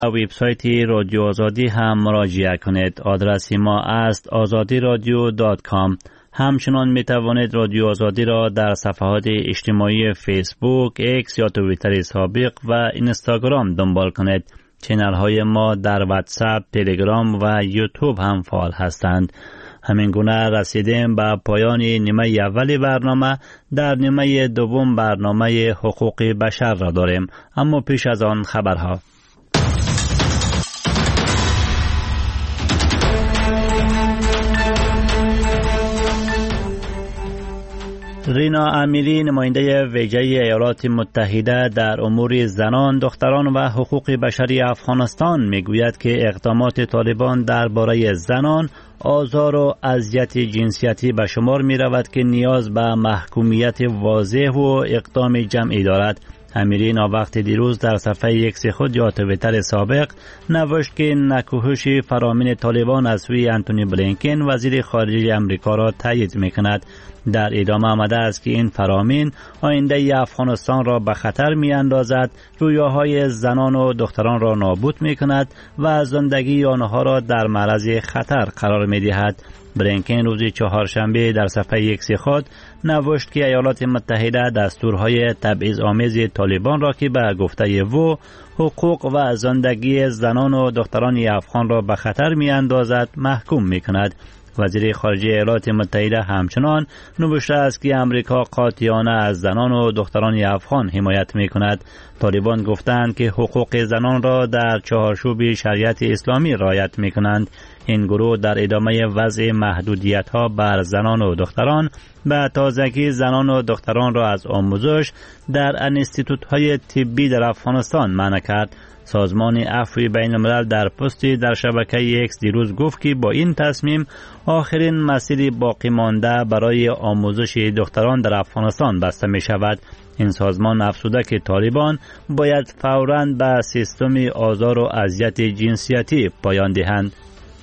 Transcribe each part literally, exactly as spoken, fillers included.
وبسایت رادیو آزادی هم مراجعه کنید. آدرس ما است آزادی رادیو دات کام. همچنان می توانید رادیو آزادی را در صفحات اجتماعی فیسبوک، ایکس یا توییتر سابق و اینستاگرام دنبال کنید. چینل های ما در واتساپ، تلگرام و یوتیوب هم فعال هستند. همین گونه رسیدیم به پایان نیمه اولی برنامه. در نیمه دوم برنامه حقوق بشر را داریم، اما پیش از آن خبرها. رینا امیری، نماینده ویژه ایالات متحده در امور زنان، دختران و حقوق بشری افغانستان میگوید که اقدامات طالبان درباره زنان، آزار و اذیت جنسیتی به شمار می رود که نیاز به محکومیت واضح و اقدام جمعی دارد. امیری وقت دیروز در صفحه ایکس خود یا توییتر سابق نوشت که نکوهش فرامین طالبان از سوی انتونی بلینکن وزیر خارجه امریکا را تایید می کند. در ادامه آمده است که این فرامین آینده افغانستان را به خطر می اندازد، رویاهای زنان و دختران را نابود می کند و زندگی آنها را در معرض خطر قرار می دهد. بلینکن روز چهارشنبه در صفحه ایکس خود نوشت که ایالات متحده دستورهای تبعیض آمیز طالبان را که به گفته او حقوق و زندگی زنان و دختران افغان را به خطر می اندازد محکوم می کند. وزیر خارجه ایالات متحده همچنان نوشته است که امریکا قاطعانه از زنان و دختران افغان حمایت می کند. طالبان گفتند که حقوق زنان را در چهارچوب شریعت اسلامی رعایت می کنند. این گروه در ادامه وضع محدودیت ها بر زنان و دختران به تازگی زنان و دختران را از آموزش در انستیتوت های طبی در افغانستان منع کرد. سازمان عفو بین الملل در پستی در شبکه ایکس دیروز گفت که با این تصمیم آخرین مسیر باقی مانده برای آموزش دختران در افغانستان بسته می شود. این سازمان افزوده که طالبان باید فوراً به سیستم آزار و اذیت جنسیتی پایان دهند.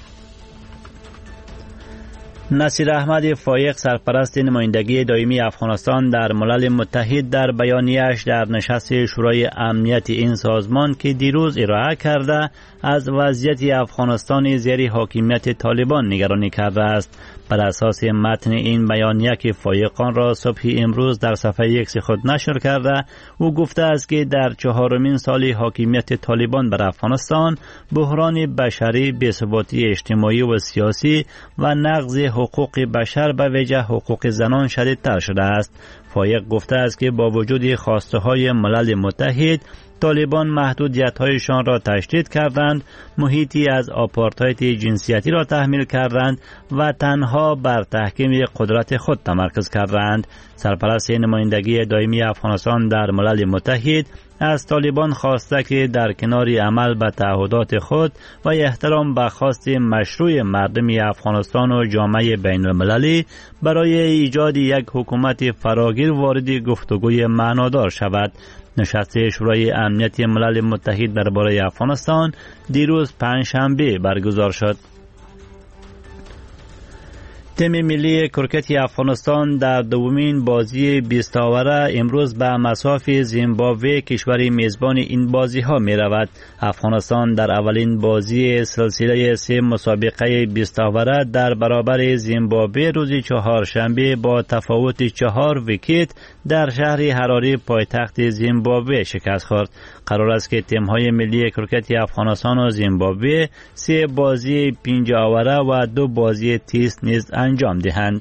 نصیر احمد فایق، سرپرست نمایندگی دائمی افغانستان در ملل متحد، در بیانیه‌اش در نشست شورای امنیت این سازمان که دیروز ارائه کرده از وضعیت افغانستان زیر حاکمیت طالبان نگرانی کرده است. بر اساس متن این بیانیه که فایقان را صبح امروز در صفحه ایکس خود نشر کرده، او گفته است که در چهارمین سال حاکمیت طالبان بر افغانستان بحران بشری، بی‌ثباتی اجتماعی و سیاسی و نقض حقوق بشر به ویژه حقوق زنان شدیدتر شده است. فایق گفته است که با وجود خواسته های ملل متحد، طالبان محدودیت‌هایشان را تشدید کردند، محیطی از آپارتاید جنسیتی را تحمیل کردند و تنها بر تحکیم قدرت خود تمرکز کردند. سرپرست نمایندگی دائمی افغانستان در ملل متحد از طالبان خواسته که در کنار عمل به تعهدات خود و احترام به خواست مشروع مردم افغانستان و جامعه بین المللی برای ایجاد یک حکومت فراگیر وارد گفتگوی معنادار شود. نشست شورای امنیت ملل متحد درباره افغانستان دیروز پنجشنبه برگزار شد. تیم ملی کرکت افغانستان در دومین بازی بیست آوره امروز به مصاف زیمبابوه، کشور میزبان این بازی ها می رود. افغانستان در اولین بازی سلسله سه مسابقه بیست آوره در برابر زیمبابوه روز چهارشنبه با تفاوت چهار ویکت در شهر حراری پایتخت زیمبابوه شکست خورد. قرار است که تیم های ملی کرکت افغانستان و زیمبابوه سه بازی پنج آوره و دو بازی تیست نیز انجام دهند.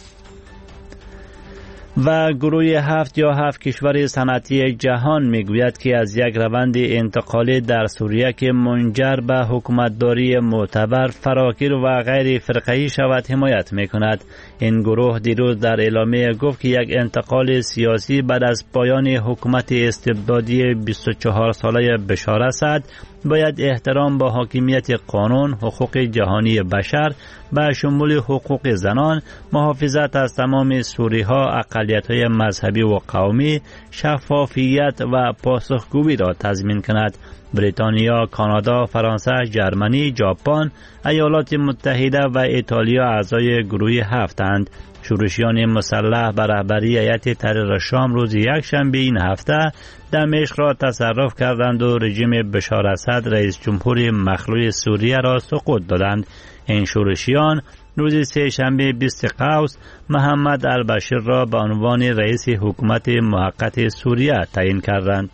و گروه هفت یا هفت کشور صنعتی جهان میگوید که از یک روند انتقالی در سوریه که منجر به حکومتداری معتبر، فراگیر و غیر فرقه‌ای شود حمایت میکند. این گروه دیروز در اعلامیه گفت که یک انتقال سیاسی بعد از پایان حکومت استبدادی بیست و چهار ساله بشار اسد باید احترام به حاکمیت قانون، حقوق جهانی بشر به شمول حقوق زنان، محافظت از تمام سوریه‌ها، اقلیت‌ها فعالیت‌های مذهبی و قومی شفافیت و پاسخگویی را تضمین کند. بریتانیا، کانادا، فرانسه، جرمنی، ژاپن، ایالات متحده و ایتالیا اعضای گروه هفتند. شورشیان مسلح به رهبری هیئت تحریر شام روز یکشنبه این هفته دمشق را تصرف کردند و رژیم بشار اسد رئیس جمهور مخلوع سوریه را سقوط دادند. این شورشیان روز سه شنبه بیست قوس محمد البشیر را به عنوان رئیس حکومت موقت سوریه تعیین کردند.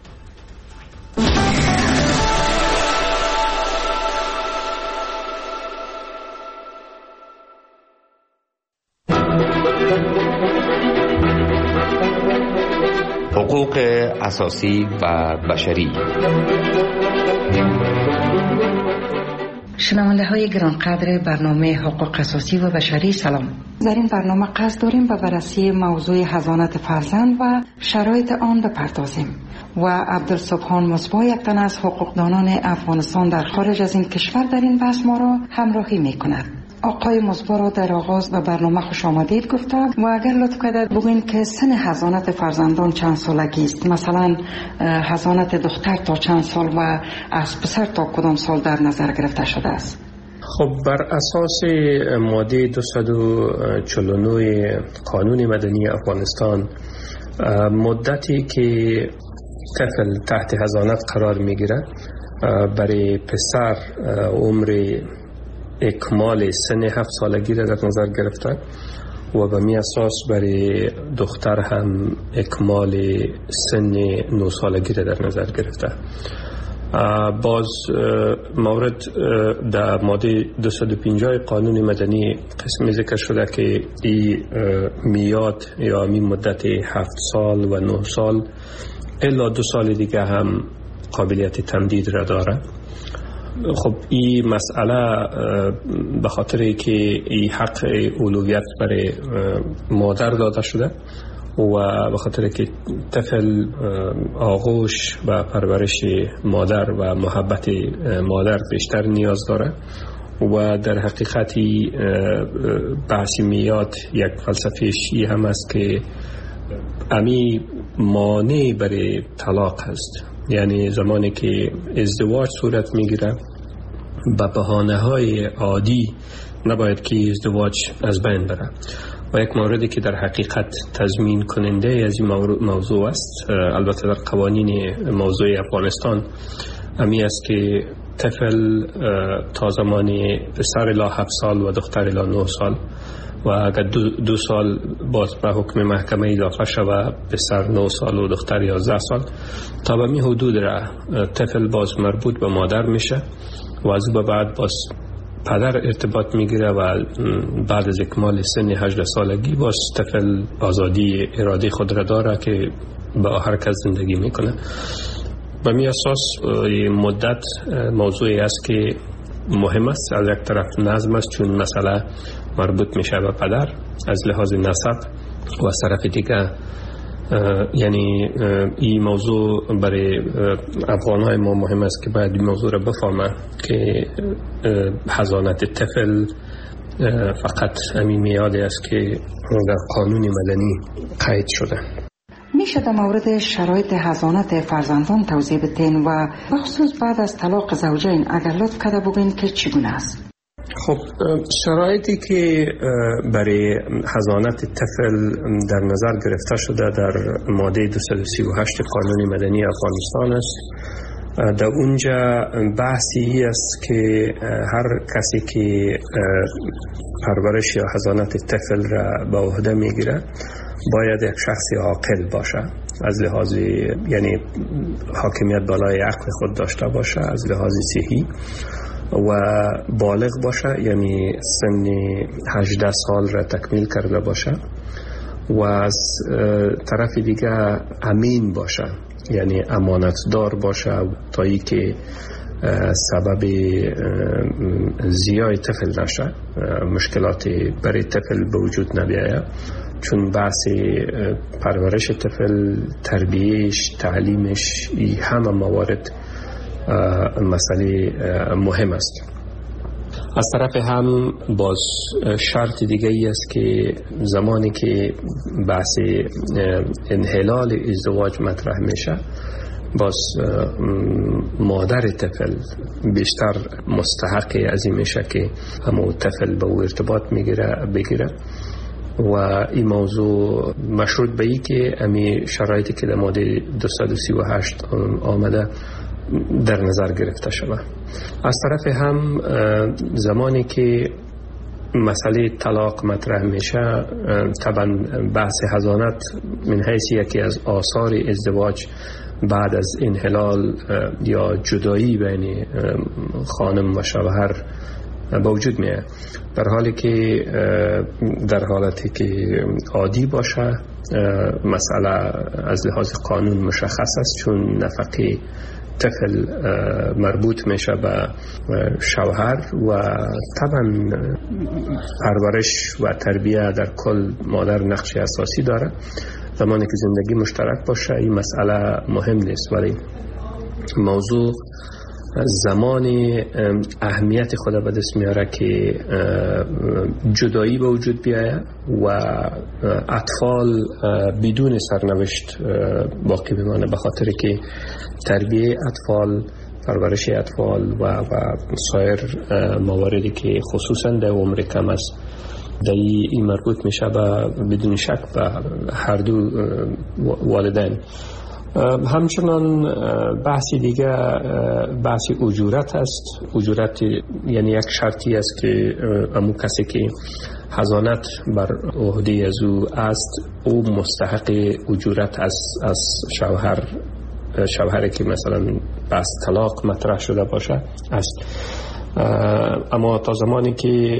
حقوق اساسی و بشری. شنونده های گرانقدر برنامه حقوق اساسی و بشری، سلام. در این برنامه قصد داریم به بررسی موضوع حضانت فرزند و شرایط آن بپردازیم و عبدالسبحان مصباح، یک تن از حقوقدانان افغانستان در خارج از این کشور، در این بحث ما را همراهی می کند. آقای مصباح را در آغاز به برنامه خوش آمدید گفتم و اگر لطف کنید بگوین که سن حضانت فرزندان چند سالگی است؟ مثلا حضانت دختر تا چند سال و از پسر تا کدام سال در نظر گرفته شده است؟ خب بر اساس ماده دویست و چهل و نه قانون مدنی افغانستان، مدتی که طفل تحت حضانت قرار میگیره برای پسر عمر اکمال سن هفت سالگی را در نظر گرفته و به می اساس برای دختر هم اکمال سن نه سالگی را در نظر گرفته. باز مورد در ماده دویست و پنجاه قانون مدنی قسمی ذکر شده که این میاد یا می مدت هفت سال و نه سال الا دو سال دیگه هم قابلیت تمدید را داره. خب این مسئله به خاطر که این حق اولویت برای مادر داده شده و به خاطر که طفل آغوش و پرورش مادر و محبت مادر بیشتر نیاز داره و در حقیقتی بحث میاد یک فلسفه شیعی هم است که امی مانع برای طلاق هست. یعنی زمانی که ازدواج صورت میگیره به بهانه های عادی نباید که ازدواج از بین بره و یک موردی که در حقیقت تضمین کننده از این موضوع است، البته در قوانین موضوع افغانستان امی است که طفل تا زمانی پسر الی هفت سال و دختر الی نه سال و اگر دو, دو سال باز به حکم محکمه اضافه شود پسر نه سال و دختر یازده سال، تا به می حدود را طفل باز مربوط به مادر میشه و از به بعد باز پدر ارتباط میگیره و بعد از اکمال سن هجده سالگی باز طفل آزادی اراده خود را داره که با هر کس زندگی میکنه. به می اساس مدت موضوعی است که مهم است. از یک طرف نظم است چون مسئله مربوط میشه به پدر از لحاظ نسب و از طرف دیگه یعنی این موضوع برای افغانهای ما مهم است که باید این موضوع را بفهمه که حضانت طفل فقط همین میاده است که در قانون مدنی قید شده. میشه در مورد شرایط حضانت فرزندان توضیح بدین و بخصوص بعد از طلاق زوجین اگر لطف کرده بگین که چگونه است؟ خب شرایطی که برای حضانت طفل در نظر گرفته شده در ماده دویست و سی و هشت قانون مدنی افغانستان است. در اونجا بحثی است که هر کسی که پرورش یا حضانت طفل را به عهده میگیره باید یک شخص عاقل باشه، از لحاظ یعنی حاکمیت بالای عقل خود داشته باشه، از لحاظ صحی و بالغ باشه، یعنی سن هجده سال را تکمیل کرده باشه و از طرف دیگه امین باشه، یعنی امانتدار باشه تا ای که سبب زیای طفل نشه، مشکلات برای طفل به وجود نبیاید، چون بحث پرورش طفل، تربیهش، تعلیمش، ای همه موارد مسئله مهم است. از طرف هم باز شرط دیگه ای است که زمانی که بحث انحلال ازدواج مطرح میشه، باز مادر طفل بیشتر مستحق از این میشه که همون طفل به او ارتباط میگیره بگیره و این موضوع مشروط به ای که امی شرایطی که در ماده دویست و سی و هشت آمده در نظر گرفته شود. از طرف هم زمانی که مسئله طلاق مطرح میشه، طبعا بحث حضانت من حیث یکی از آثار ازدواج بعد از انحلال یا جدایی بین خانم و شوهر با وجود میاد، در حالی که در حالتی که عادی باشه مسئله از لحاظ قانون مشخص است، چون نفقه طفل مربوط میشه به شوهر و طبعا پرورش و تربیه در کل مادر نقش اساسی داره. زمانی که زندگی مشترک باشه این مسئله مهم نیست، ولی موضوع زمانی اهمیت خود به دست میاره که جدایی به وجود بیاید و اطفال بدون سرنوشت باقی بمانه، به خاطر که تربیه اطفال، پرورش اطفال و, و سایر مواردی که خصوصا در عمر کم است در این مربوط میشه و بدون شک به هر دو والدین. همچنان بحثی دیگه بحث اجورت است. اجورت یعنی یک شرطی است که امو کسی که حضانت بر عهده از او است او مستحق اجورت از از شوهر شوهری که مثلا بحث طلاق مطرح شده باشه است. اما تا زمانی که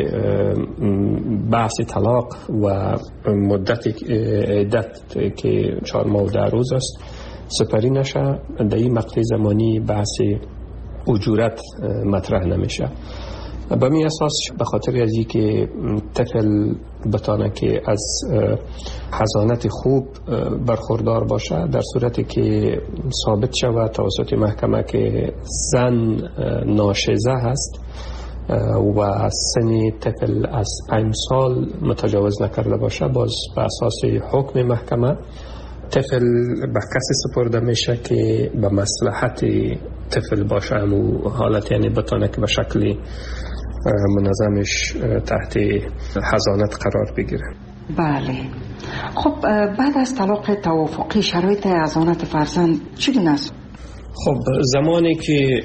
بحث طلاق و مدت عدت که چهار ماه و ده روز است سپری نشه، در این مقطع زمانی بحث اجورت مطرح نمیشه. به می اساس به خاطر از این که طفل بتانه که از حضانت خوب برخوردار باشه، در صورتی که ثابت شود توسط محکمه که زن ناشزه هست و سن طفل از پنج سال متجاوز نکرده باشه، باز به اساس حکم محکمه طفل به کسی سپرده میشه که به مصلحت طفل باشه، همون حالت یعنی بتانه که به شکل منظمش تحت حضانت قرار بگیره. بله. خب بعد از طلاق توافقی شرایط حضانت فرزند چگونه است؟ خب زمانی که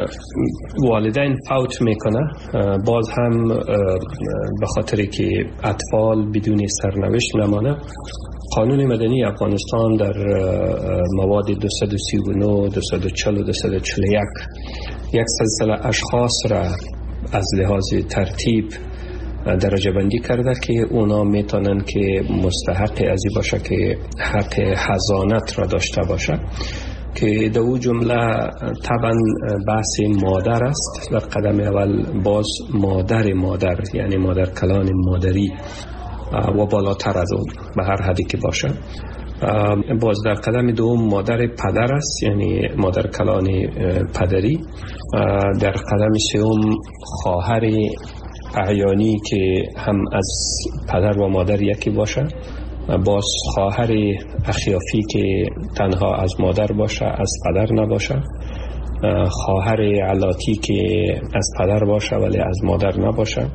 والدین فوت میکنه، باز هم به خاطر که اطفال بدون سرنوشت نمانه، قانون مدنی افغانستان در مواد دویست و سی و نه، دویست و چهل و دویست و چهل و یک یک سلسله اشخاص را از لحاظ ترتیب درجه بندی کرده که اونا میتونن که مستحق ازی باشه که حق حضانت را داشته باشه، که در او جمله طبعا بحث مادر است. در قدم اول باز مادر مادر یعنی مادر کلان مادری و بالاتر از اون به هر حدی که باشه. باز در قدم دوم مادر پدر است یعنی مادر کلان پدری. در قدم سوم خواهر اعیانی که هم از پدر و مادر یکی باشه. باز خواهر اخیافی که تنها از مادر باشه از پدر نباشه. خواهر علاتی که از پدر باشه ولی از مادر نباشه.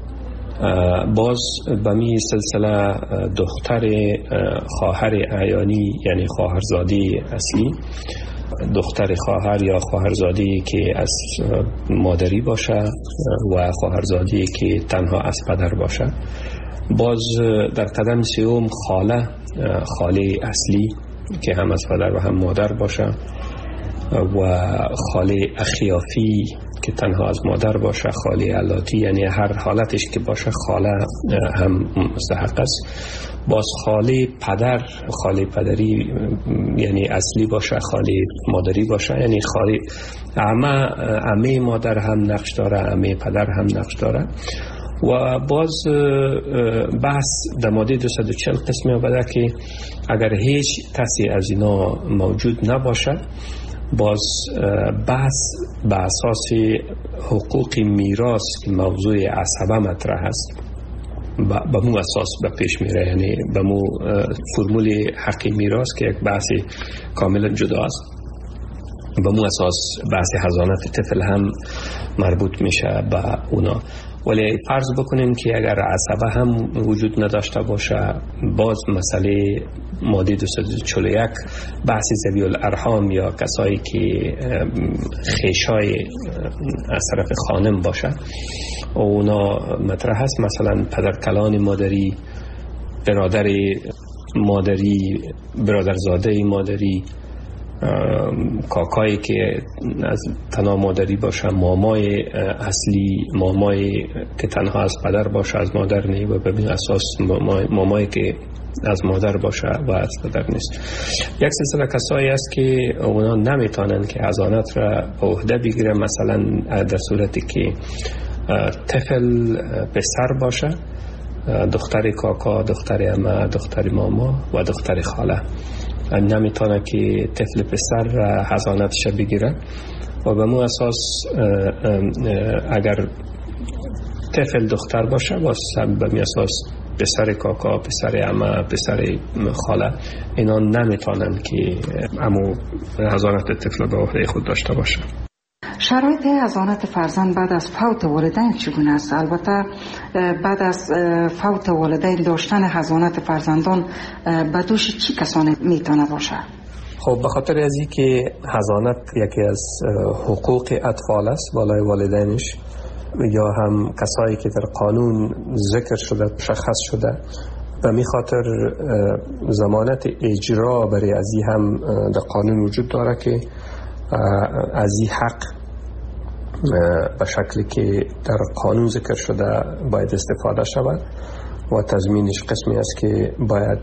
باز به می سلسله دختر خواهر اعیانی یعنی خواهرزادی اصلی، دختر خواهر یا خواهرزادی که از مادری باشه و خواهرزادی که تنها از پدر باشه. باز در قدم سوم خاله، خاله اصلی که هم از پدر و هم مادر باشه و خاله اخیافی که تنها از مادر باشه. خاله علاتی یعنی هر حالتش که باشه خاله هم مستحق است. باز خاله پدر، خاله پدری یعنی اصلی باشه، خاله مادری باشه یعنی خاله عمه، عمه مادر هم نقش داره، عمه پدر هم نقش داره. و باز بحث در ماده دویست و چهل قسمی آمده که اگر هیچ کسی از اینا موجود نباشه باز بحث به اساس حقوق میراث که موضوع عصبه مطرح است به مو اساس به پیش میره، یعنی به مو فرمول حق میراث که یک بحث کاملا جدا است، به مو اساس بحث حضانت طفل هم مربوط میشه به اونا. ولی فرض بکنیم که اگر عصبه هم وجود نداشته باشه، باز مسئله ماده دویست و چهل و یک بحث ذوی الارحام یا کسایی که خیشای از طرف خانم باشه اونا مطرح هست، مثلا پدرکلان مادری، برادر مادری، برادرزاده مادری، کاکایی که از تنها مادری باشه، مامای اصلی، مامای که تنها از پدر باشه از مادر نه و به این اساس مامای, مامای که از مادر باشه و از پدر نیست. یک سلسله کسایی است که اونا نمیتونن که حضانت را به عهده بگیره، مثلا در صورتی که طفل پسر باشه، دختر کاکا، دختر عمه، دختر ماما و دختر خاله نمیتونه که طفل پسر حضانتش بگیره و به مو اساس اگر طفل دختر باشه باز به می اساس پسر کاکا، پسر عمه، پسر خاله اینا نمیتونن که امو حضانت طفل به عهده خود داشته باشه. شرایط حضانت فرزند بعد از فوت والدین چگونه است؟ البته بعد از فوت والدین داشتن حضانت فرزندان به دوش چی کسانی میتونه باشه؟ خب به خاطر از این که حضانت یکی از حقوق اطفال است بالای والدینش، یا هم کسایی که در قانون ذکر شده، شخص شده، و می خاطر ضمانت اجرا برای از این هم در قانون وجود داره که از این حق به شکلی که در قانون ذکر شده باید استفاده شود و تضمینش قسمی است که باید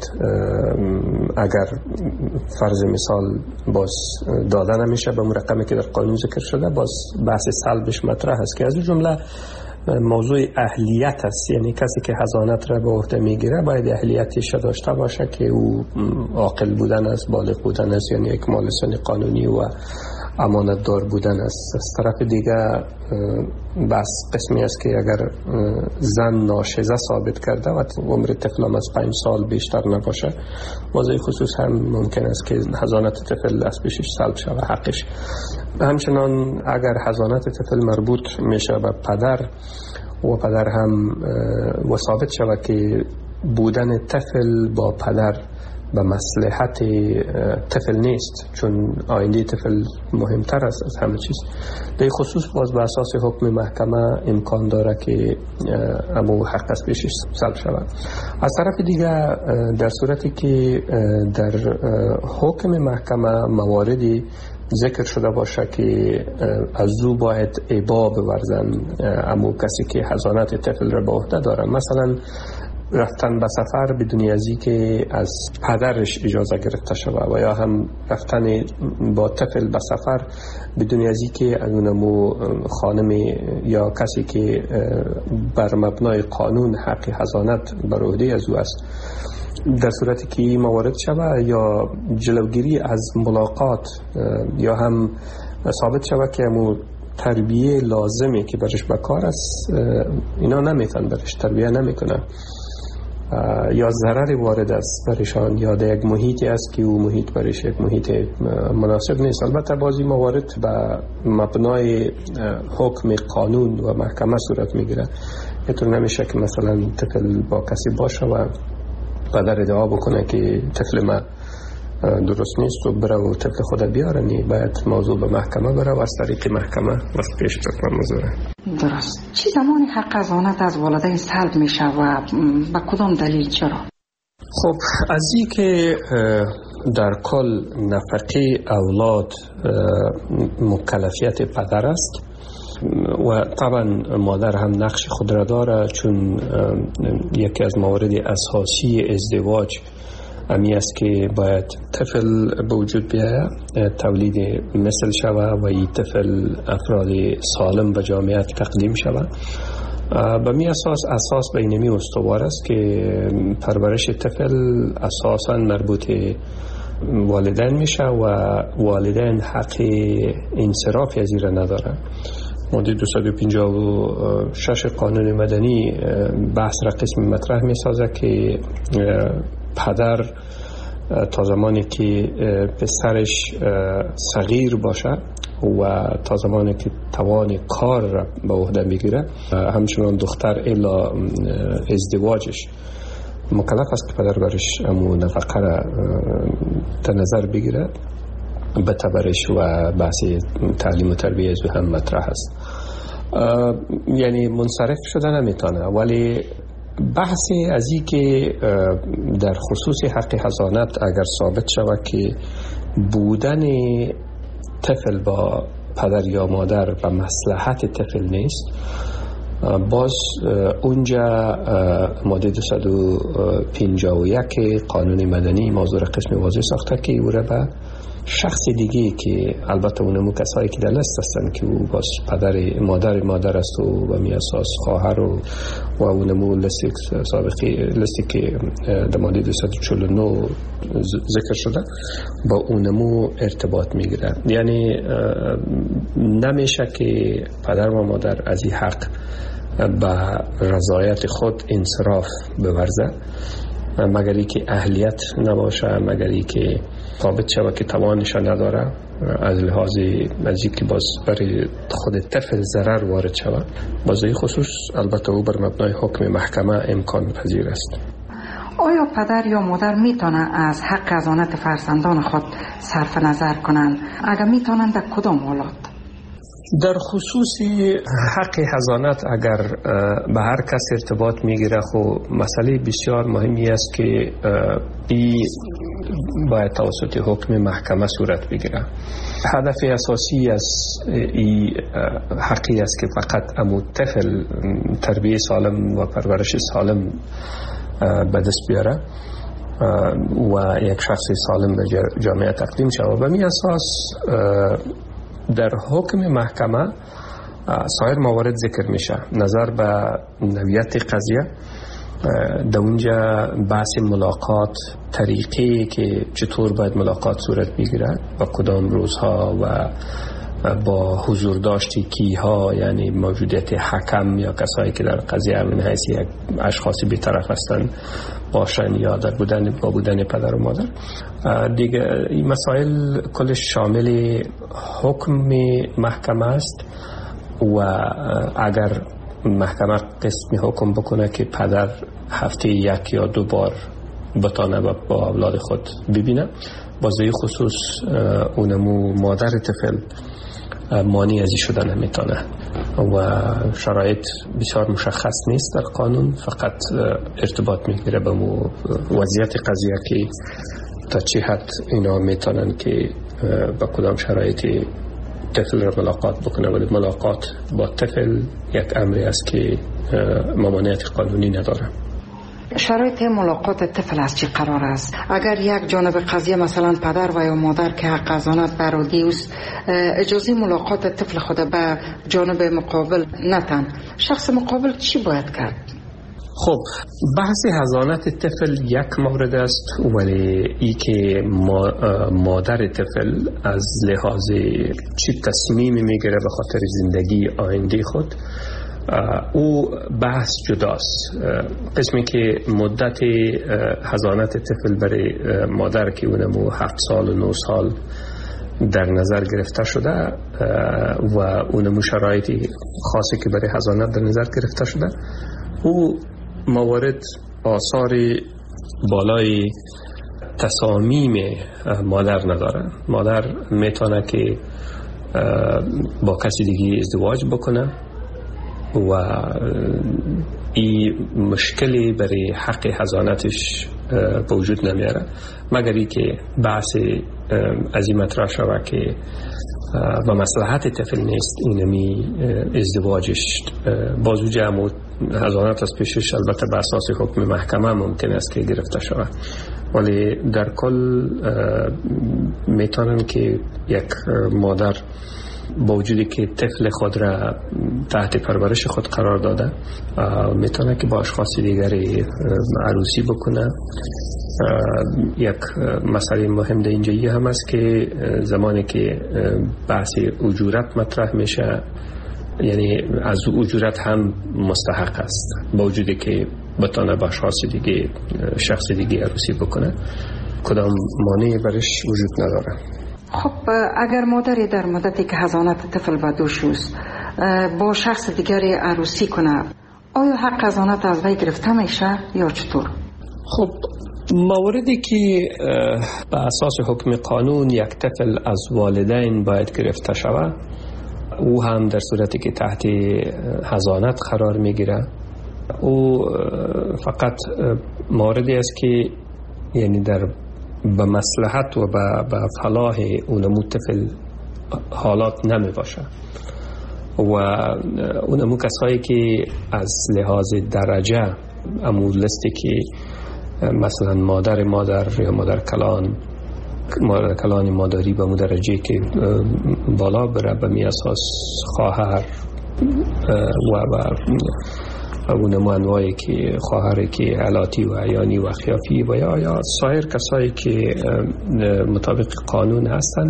اگر فرض مثال باز داده نمیشه به رقمی که در قانون ذکر شده، باز بحث سلبش مطرح است که از جمله موضوع اهلیت است، یعنی کسی که حضانت را به عهده میگیره باید اهلیتش داشته باشه که او عاقل بودن است، بالغ بودن است، یعنی یک مال سن قانونی و امانت دار بودن است. از طرف دیگه بس قسمی است که اگر زن ناشزه ثابت کرده و عمر طفل از پنج سال بیشتر نباشه، موضوع خصوص هم ممکن است که حضانت طفل از پیشش سلب شود حقش. همچنان اگر حضانت طفل مربوط میشه به پدر و پدر هم و ثابت شود که بودن طفل با پدر به مصلحت طفل نیست، چون آینده طفل مهمتر است از همه چیز، در خصوص باز به اساس حکم محکمه امکان داره که امو حق از پیشش سلب شود. از طرف دیگه در صورتی که در حکم محکمه مواردی ذکر شده باشه که از او باید ابا بورزن امو کسی که حضانت طفل را به عهده داره، مثلا رفتن به سفر بدون ازی که از پدرش اجازه گرفته شود و یا هم رفتن با طفل به سفر بدون ازی که از اونمو خانم یا کسی که بر مبنای قانون حق حضانت بر عهده از او است، در صورتی که این موارد شود یا جلوگیری از ملاقات یا هم ثابت شود که امو تربیه لازمی که برش بکار است اینا نمیتن برش تربیه نمیکنه یا ضرر وارد است برشان یا در یک محیطی است که او محیط برش یک محیط مناسب نیست. البته بعضی موارد به مبنای حکم قانون و محکمه صورت میگیره، اینطور نمیشه که مثلا طفل با کسی باشه و پدر ادعا بکنه که طفل ما درست نیست و بره و طفل خود بیاره، نی باید موضوع به محکمه بره و از طریق محکمه وقت پیش بکنه موضوع. درست. چی زمانی حق حضانت از والدین سلب میشه و با کدام دلیل چرا؟ خب از این که در کل نفقه اولاد مکلفیت پدر است و طبعا مادر هم نقش خود را داره، چون یکی از موارد اساسی ازدواج امی است که باید طفل به وجود بیاید، تولید مثل شود و این طفل افراد سالم به جامعه تقدیم شود. به می اساس اساس بینمی استوار است که پرورش طفل اساساً مربوط والدین میشه و والدین حق انصراف از این ندارن. ماده دویست و پنجاه و شش قانون مدنی بحث را قسم مطرح می سازه که پدر تا زمانی که پسرش صغیر باشه و تا زمانی که توان کار را به عهده بگیره، همچنان دختر الا ازدواجش مکلف است که پدر برش امو نفقه را در نظر بگیره. به تبرش و بحث تعلیم و تربیه از هم مطرح است. یعنی منصرف شده نمیتونه، ولی بحثی از این که در خصوص حق حضانت اگر ثابت شود که بودن طفل با پدر یا مادر به مصلحت طفل نیست، باز اونجا ماده دویست و پنجاه و یک قانون مدنی موضوع قسم واضح ساخته که او را به شخص دیگه که البته اونمو کسایی که در لست هستن که او باز پدر مادر مادر است و به می اساس خواهر و و اونمو لستی سابقی لستی که در ماده دویست و چهل و نه ذکر شده با اونمو ارتباط میگیره. یعنی نمیشه که پدر و مادر از این حق به رضایت خود انصراف بورزه مگر ای که اهلیت نباشه، مگر ای که ثابت شود که توانش نداره، از لحاظ از که باز برای خود طفل ضرر وارد شود. باز این خصوص البته او بر مبنای حکم محکمه امکان پذیر است. آیا پدر یا مادر میتونن از حق حضانت فرزندان خود صرف نظر کنند؟ اگر میتونن در کدام حالات؟ در خصوص حق حضانت اگر به هر کس ارتباط میگیره، خب مسئله بسیار مهمی است که این باید توسط حکم محکمه صورت بگیره. هدف اساسی از این حقی است که فقط امو طفل تربیه سالم و پرورش سالم به دست بیاره و یک شخص سالم به جامعه تقدیم شود. به می اساس در حکم محکمه سایر موارد ذکر میشه. نظر به نوعیت قضیه، در اونجا بحث ملاقات، طریقی که چطور باید ملاقات صورت بگیره و کدام روزها و با حضور داشتی کیها، یعنی موجودیت حکم یا کسایی که در قضیه من حیث یک اشخاصی بی‌طرف هستند باشن یا در بودن با بودن پدر و مادر. دیگه این مسائل کلش شامل حکم محکمه است و اگر محکمه قسم حکم بکنه که پدر هفته یک یا دو بار بتانه با اولاد خود ببینه، بازوی خصوص اونمو مادر طفل مانی ازی شده نمیتونه و شرایط بسیار مشخص نیست در قانون، فقط ارتباط میگیره به وضعیت قضیه که تا چه حد اینا میتونن که با کدام شرایطی طفل را ملاقات بکنه. ولی ملاقات با طفل یک امری است که ممانعت قانونی نداره. شرایط ملاقات طفل از چه قرار است؟ اگر یک جانب قضیه مثلا پدر و یا مادر که حق حضانت برادی است اجازه ملاقات طفل خود به جانب مقابل نتن، شخص مقابل چی باید کرد؟ خب بحث حضانت طفل یک مورد است، ولی ای که مادر طفل از لحاظ چی تصمیمی میگیره به خاطر زندگی آینده خود، او بحث جداست. قسمی که مدت حضانت طفل برای مادر که اونمو هفت سال و نه سال در نظر گرفته شده و اونمو شرایطی خاصی که برای حضانت در نظر گرفته شده، او موارد آثار بالای تصامیم مادر نداره. مادر میتونه که با کسی دیگه ازدواج بکنه و این مشکلی برای حق حضانتش به وجود نمیاره، مگر ای که بحث از این مطرح شود که و مصلحت طفل نیست اینمی ازدواجش بازو جمع حضانت از پیشش البته بر اساس حکم محکمه ممکن است که گرفته شود. ولی در کل میتونن که یک مادر با وجودی که طفل خود را تحت پرورش خود قرار داده میتونه که با اشخاص دیگری عروسی بکنه یک مسئله مهم در اینجایی هم است که زمانی که بحث اجورت مطرح میشه، یعنی از اجورت هم مستحق است با وجودی که بتانه با شخص دیگه شخص دیگه عروسی بکنه، کدام مانعی برش وجود نداره. خب اگر مادری در مدتی که حضانت طفل به دوش است با شخص دیگری عروسی کنه، آیا حق حضانت از وی گرفته میشه یا چطور؟ خب موردی که به اساس حکم قانون یک طفل از والدین باید گرفته شود، او هم در صورتی که تحت حضانت قرار میگیره، او فقط موردی است که یعنی در به مصلحت و به فلاح اونمو طفل حالات نمی باشه و اونمو کسایی که از لحاظ درجه امو لستی که مثلا مادر مادر یا مادر کلان مادر کلان مادری به درجه که بالا بره، به می اساس خواهر و و اونمو انواعی که خواهری که علاتی و عیانی و خیافی و یا یا سایر کسایی که مطابق قانون هستن،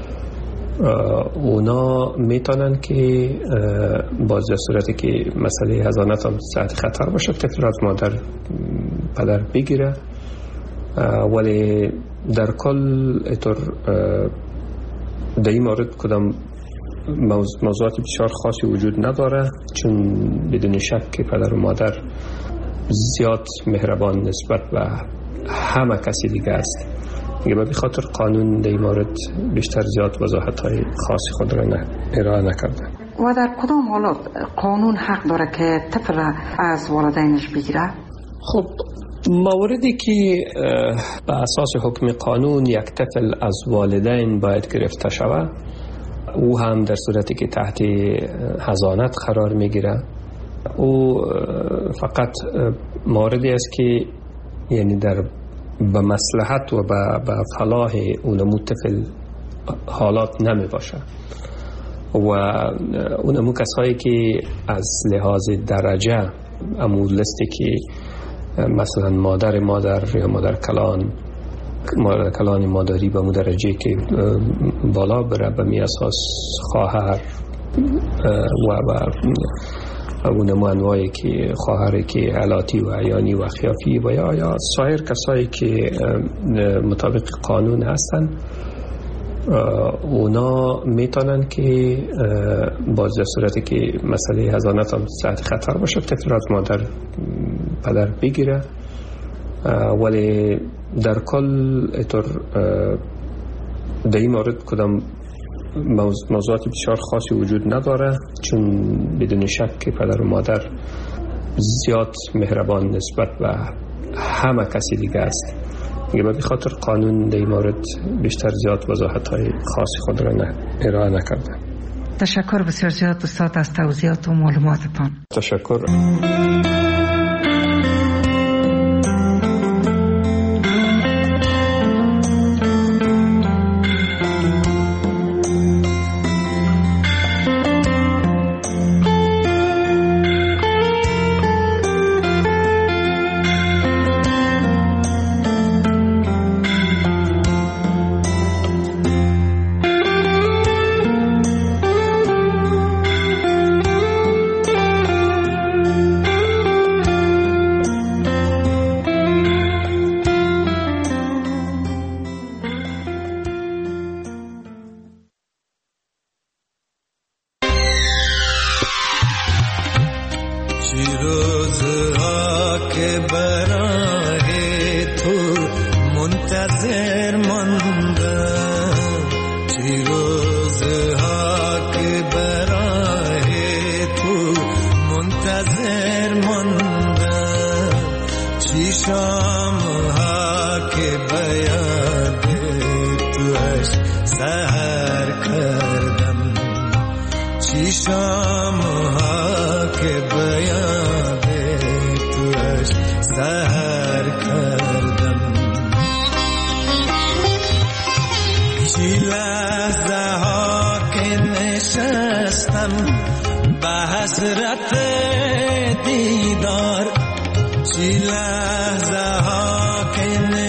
اونا میتونن که باز در صورتی که مسئله حضانت هم تحت خطر باشه طفل از مادر پدر بگیره، ولی در کل اطور در این مورد کدام موضوعات بسیار خاصی وجود نداره، چون بدون شک که پدر و مادر زیاد مهربان نسبت به همه کسی دیگه است. دیگه به خاطر قانون در این مورد بیشتر زیاد وضاحت های خاصی خود را ارائه نکرده. و در کدام حالات قانون حق داره که طفل از والدینش بگیره؟ خب موردی که به اساس حکم قانون یک طفل از والدین باید گرفته شود، او هم در صورتی که تحت حضانت قرار میگیره، او فقط موردی است که یعنی در به مصلحت و به فلاح اونمو طفل حالات نمی باشه و اونمو کسایی که از لحاظ درجه امو لستی که مثلا مادر مادر یا مادر کلان مادر کلان مادری به درجه که بالا بره، به می اساس خواهر و و اونمو انواعی که خواهری که علاتی و عیانی و خیافی و یا یا سایر کسایی که مطابق قانون هستن، اونا میتونن که باز در صورتی که مسئله حضانت هم تحت خطر باشه طفل از مادر پدر بگیره، ولی در کل اطور در این مورد کدام موضوعات بسیار خاصی وجود نداره، چون بدون شک که پدر و مادر زیاد مهربان نسبت به همه کسی دیگه است. دیگه به خاطر قانون در این مورد بیشتر زیاد وضاحت های خاصی خود را ارائه نکرده. تشکر بسیار زیاد استاد از توضیحات و معلوماتتان. تشکر.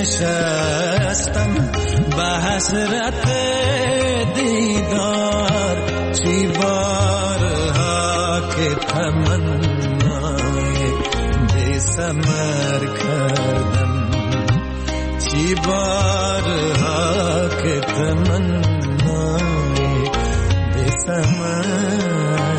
نشستم به حسرت دیدار، چی بارها که تمنای بی ثمر کردم، چی بارها که تمنای بی ثمر